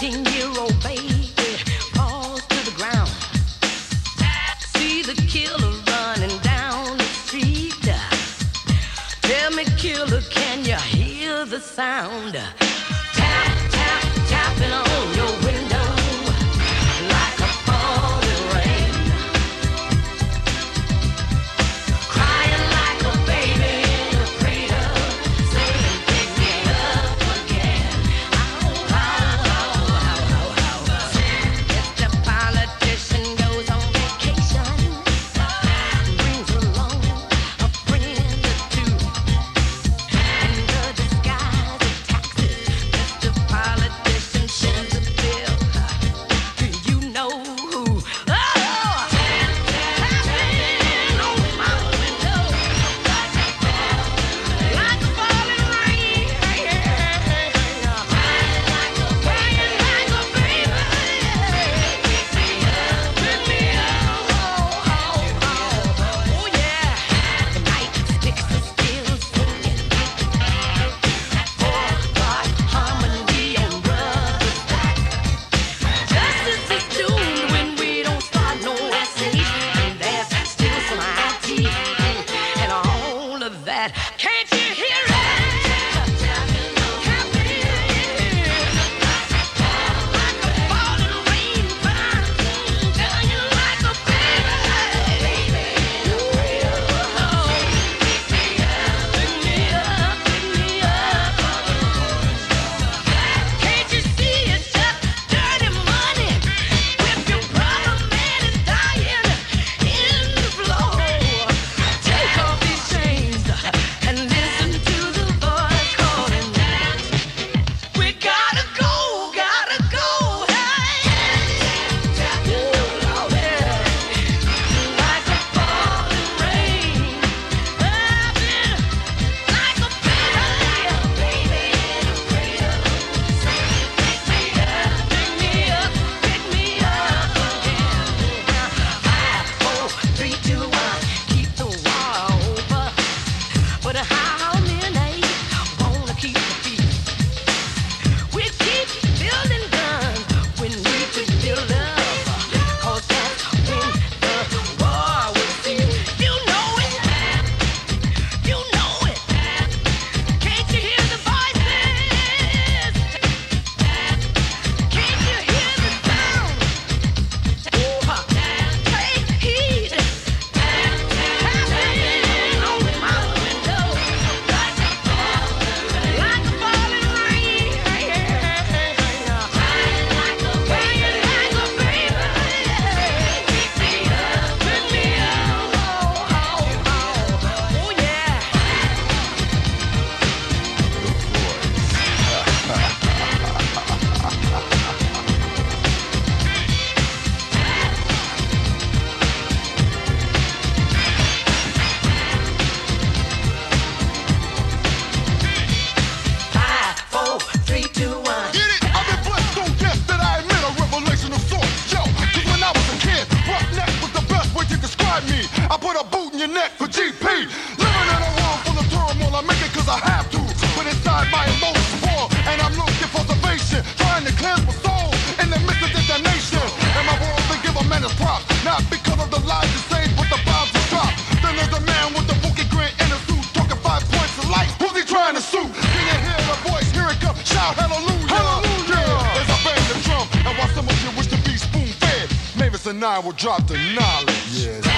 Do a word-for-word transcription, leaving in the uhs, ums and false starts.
seventeen-year-old baby falls to the ground. See the killer running down the street. Tell me, killer, can you hear the sound? Tap, tap, tapping on your window like a falling rain. Crying like a baby in a cradle, saying, pick me up again. Oh, oh, oh, oh, oh, oh. If the politician goes on vacation, brings along a friend or two, in the disguise of taxes, Mister Politician sends a bill. You know who? Oh, tapping on my window like a falling rain. Crying like a baby, like a baby. Pick me up, pick me up. Oh, oh, oh, oh yeah. The night sticks are still singing. Four-part harmony and brother stack. Justice is doomed when we don't start no essays. And there's still some I T and all of that. Can't you hear it? Tapping like a falling rain, telling you like a baby. Ooh, pick me up, pick me up, pick me up. Can't you see it's just dirty money? If your brother man is dying in the floor, take off these chains and listen to the voice calling. We gotta go, gotta go. Hey, ooh, Lord, like a falling rain, laughing like a baby, baby in a cradle. Pick me up, pick me up, pick me up again. Five, four, three, two, one, keep the war over. But how many wanna keep the peace? We keep building guns when we could build love. 'Cause that's when the war will cease. You know it, you know it. Can't you hear the voices? Can't you hear the sound? Ooh, take heed. Tapping on my window like a falling rain. Crying like a baby, like a baby. Pick me up, pick me up. Oh, oh, oh, oh yeah. Five, four, three, two, one. Get it? I've been blessed, don't guess that I admit a revelation of sorts. Yo, 'cause when I was a kid, rough neck was the best way to describe me. I put a boot in your neck for G P. Living in a world full of turmoil, I make it 'cause I have to. But inside my emotions war, and I'm looking for salvation, trying to cleanse my soul in the midst of damnation. And my world to give a man his props, not because of the lies you say, but the bombs you drop. Then there's a man with a bookie grin in a suit, talking five points of light. Who's he trying to suit? Can you hear the voice? Here it comes. Shout hallelujah. Hallelujah. Yeah, as I bang the drum, and while some of you wish to be spoon fed, Mavis and I will drop the knowledge. Yeah.